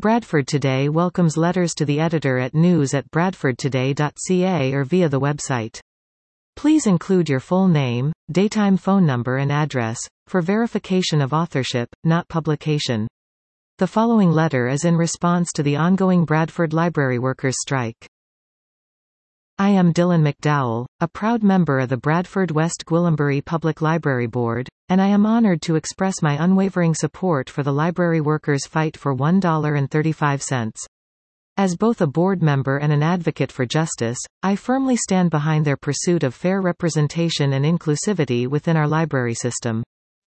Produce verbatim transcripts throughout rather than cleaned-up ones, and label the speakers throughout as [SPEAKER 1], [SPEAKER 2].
[SPEAKER 1] Bradford Today welcomes letters to the editor at news at bradford today dot c a or via the website. Please include your full name, daytime phone number and address, for verification of authorship, not publication. The following letter is in response to the ongoing Bradford library workers' strike. I am Dylan McDowell, a proud member of the Bradford West Gwillimbury Public Library Board, and I am honored to express my unwavering support for the library workers' fight for one dollar and thirty-five cents. As both a board member and an advocate for justice, I firmly stand behind their pursuit of fair representation and inclusivity within our library system.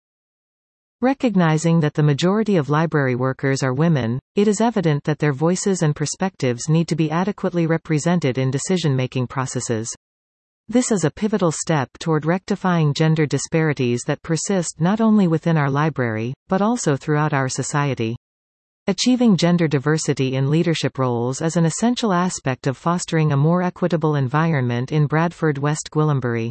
[SPEAKER 1] Recognizing that the majority of library workers are women, it is evident that their voices and perspectives need to be adequately represented in decision-making processes. This is a pivotal step toward rectifying gender disparities that persist not only within our library, but also throughout our society. Achieving gender diversity in leadership roles is an essential aspect of fostering a more equitable environment in Bradford West Gwillimbury.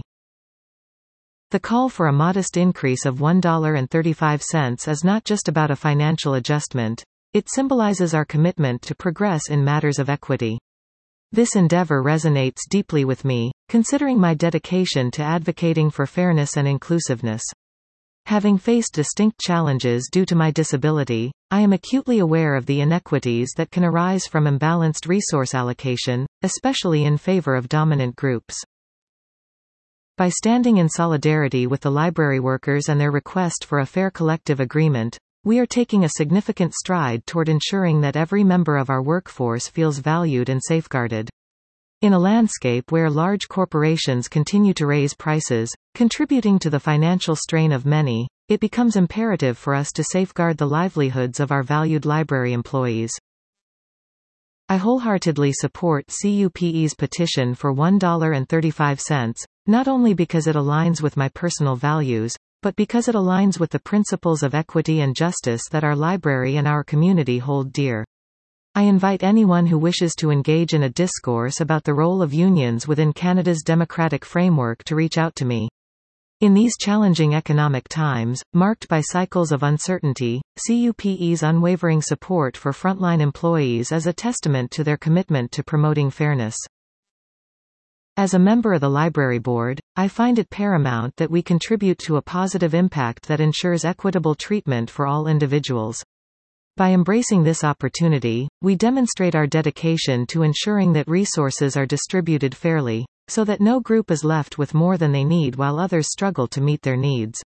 [SPEAKER 1] The call for a modest increase of one dollar and thirty-five cents is not just about a financial adjustment, it symbolizes our commitment to progress in matters of equity. This endeavor resonates deeply with me, considering my dedication to advocating for fairness and inclusiveness. Having faced distinct challenges due to my disability, I am acutely aware of the inequities that can arise from imbalanced resource allocation, especially in favor of dominant groups. By standing in solidarity with the library workers and their request for a fair collective agreement, we are taking a significant stride toward ensuring that every member of our workforce feels valued and safeguarded. In a landscape where large corporations continue to raise prices, contributing to the financial strain of many, it becomes imperative for us to safeguard the livelihoods of our valued library employees. I wholeheartedly support C U P E's petition for one dollar and thirty-five cents, not only because it aligns with my personal values, but because it aligns with the principles of equity and justice that our library and our community hold dear. I invite anyone who wishes to engage in a discourse about the role of unions within Canada's democratic framework to reach out to me. In these challenging economic times, marked by cycles of uncertainty, C U P E's unwavering support for frontline employees is a testament to their commitment to promoting fairness. As a member of the Library Board, I find it paramount that we contribute to a positive impact that ensures equitable treatment for all individuals. By embracing this opportunity, we demonstrate our dedication to ensuring that resources are distributed fairly, so that no group is left with more than they need while others struggle to meet their needs.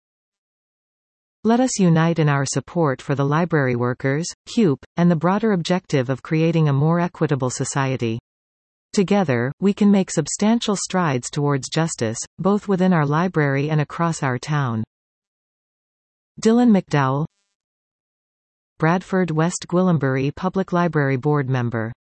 [SPEAKER 1] Let us unite in our support for the library workers, C U P, and the broader objective of creating a more equitable society. Together, we can make substantial strides towards justice, both within our library and across our town. Dylan McDowell, Bradford West Gwillimbury Public Library Board Member.